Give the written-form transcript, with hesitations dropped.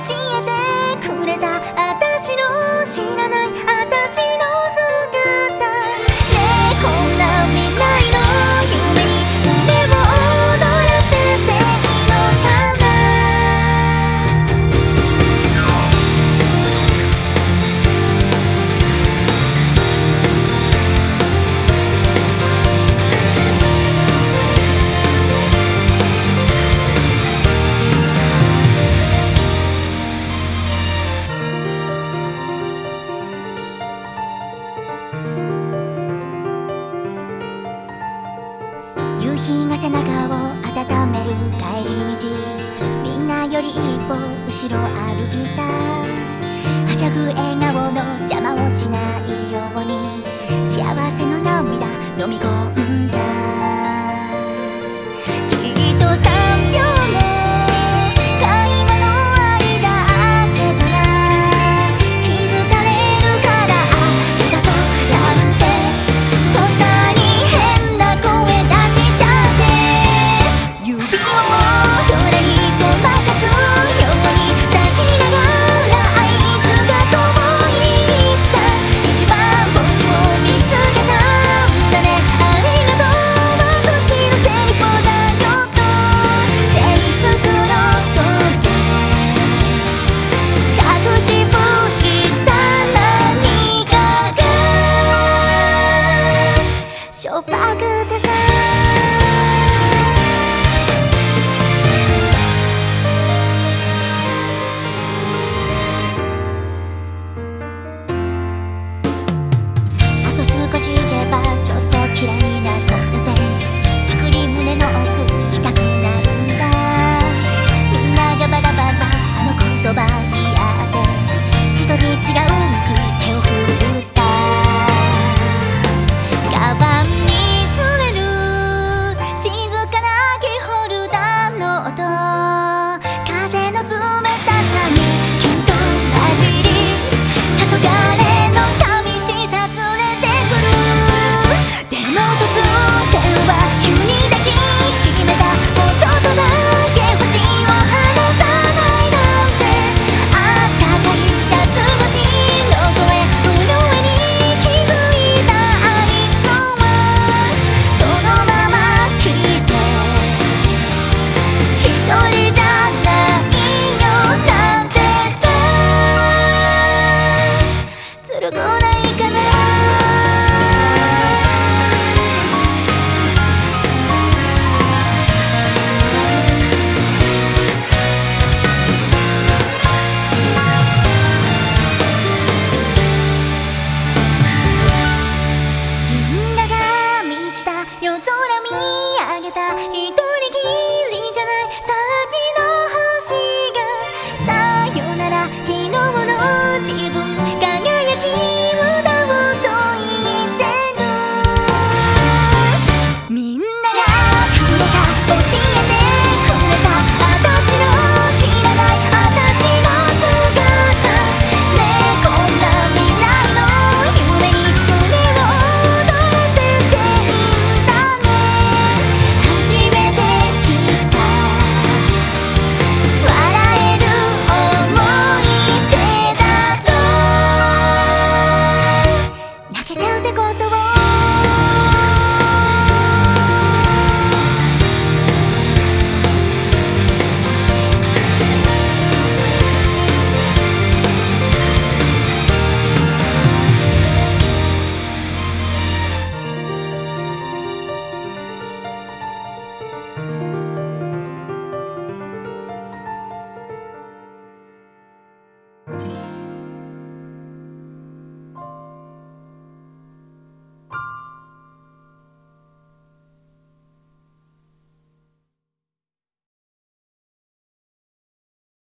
えてくれた私の知らない私の姿ねえこんな未来の夢に胸を躍らせていいのかな夕日が背中を温める帰り道みんなより一歩後ろ歩いたはしゃぐ笑顔の邪魔をしないように幸せの涙飲み込んだきっと3秒も会話の間開けたら気づかれるからありがとうなんてとっさに変な声出しちゃって指を空にごまかすように差しながら合図が遠いった一番星を見つけたんだねありがとうはこっちのセリフだよと制服の袖隠し吹いた何かがしょっぱくてさ少し行けばちょっと嫌いな交差点じっくり胸の奥痛くなるんだみんながバラバラあの言葉にあって一人違う道手を振ったカバンに擦れる静かなキーホルダーの音風の冷たさにきっと混じり黄昏の寂しさ連れてでも突然は急に抱きしめたもうちょっとだけ星を離さないなんてあったかいシャツ越しの声震えに気づいたあいつはそのまま来て一人じゃないよなんてさずるく